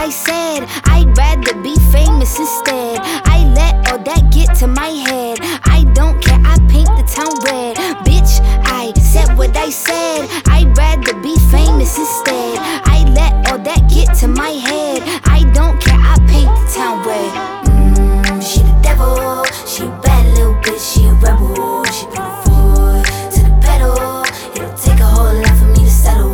I said. I'd rather be famous instead. I let all that get to my head. I don't care, I paint the town red. Bitch, I said what I said. I'd rather be famous instead. I let all that get to my head. I don't care, I paint the town red. She the devil, she a bad little bitch, she a rebel. She put her foot to the pedal. It'll take a whole lot for me to settle.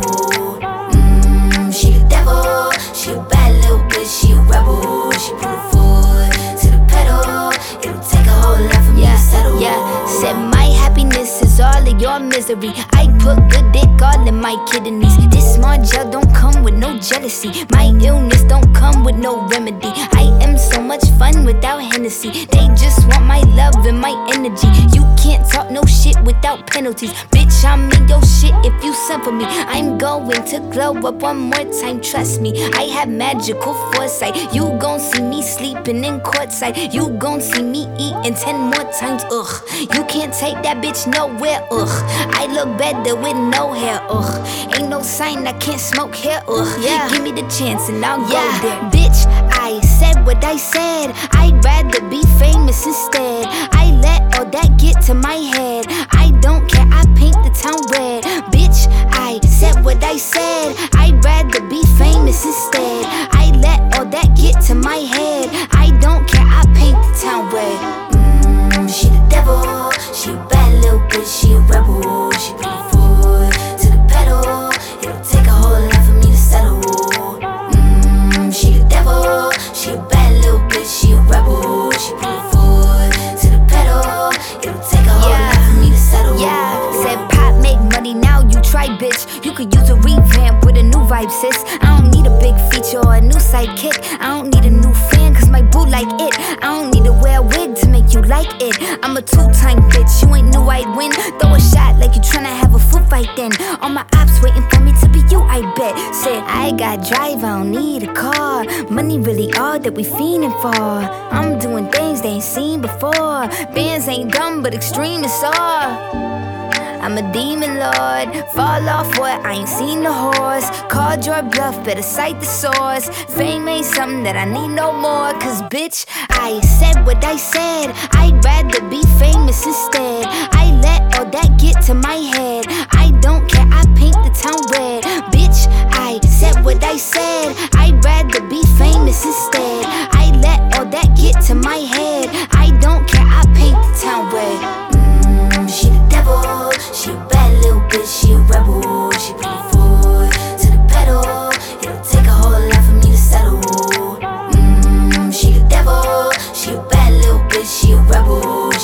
She the devil, she a bad little bitch, she a rebel. She put her foot to the pedal. It'll take a whole lot for me to settle. Said my happiness is all of your misery. I put good dick all in my kidneys. This small gel don't come with no jealousy. My illness don't come with no remedy. I am so much fun without Hennessy. They just want my love and my energy. You can't talk no shit without penalties. Bitch, I'm in your shit if you send for me. I'm going to glow up one more time, trust me. I have magical foresight. You gon' see me sleeping in courtside. You gon' see me eating 10 more times, ugh. You can't take that bitch nowhere, ugh. I look better with no hair, ugh. Ain't no sign I can't smoke here, ugh. Give me the chance and I'll go there. Bitch, I said what I said. I'd rather be famous instead. I let all that get to my head. I don't care, I paint the town red. Bitch, I said what I said. I'd rather be famous instead. I let all that get to my head. I don't care, I paint the town red. She the devil, she a bad little bitch, she a rebel. She put her foot to the pedal. It'll take a whole lot for me to settle. She the devil, she a bad little bitch, she a rebel. She put her foot to the pedal. It'll take a whole lot for me to settle. Said pop make money, now you try, bitch. You could use a revamp with a new vibe, sis. I don't need a big feature or a new sidekick. I don't need a new fan, cause my boo like it. I don't need to wear a wig to make you like it. I'm a two-time bitch, you ain't knew I'd win. Throw a shot like you tryna have a foot fight then. All my ops waiting for me to be you, I bet. Said I got drive, I don't need a car. Money really all that we fiending for. I'm doing things they ain't seen before. Bands ain't dumb but extreme is all. I'm a demon lord, fall off what, I ain't seen the horse. Called your bluff, better cite the source. Fame ain't something that I need no more. Cause bitch, I said what I said. I'd rather be famous instead. I let all that get to my head. I don't care, I paint the town red. Bitch, I said what I said. I'd rather be famous instead. I let all that get to my head. I don't care, I paint the town red. She the devil, she a bad little bitch, she a rebel. She put her foot to the pedal. It'll take a whole lot for me to settle. She the devil, she a bad little bitch, she a rebel.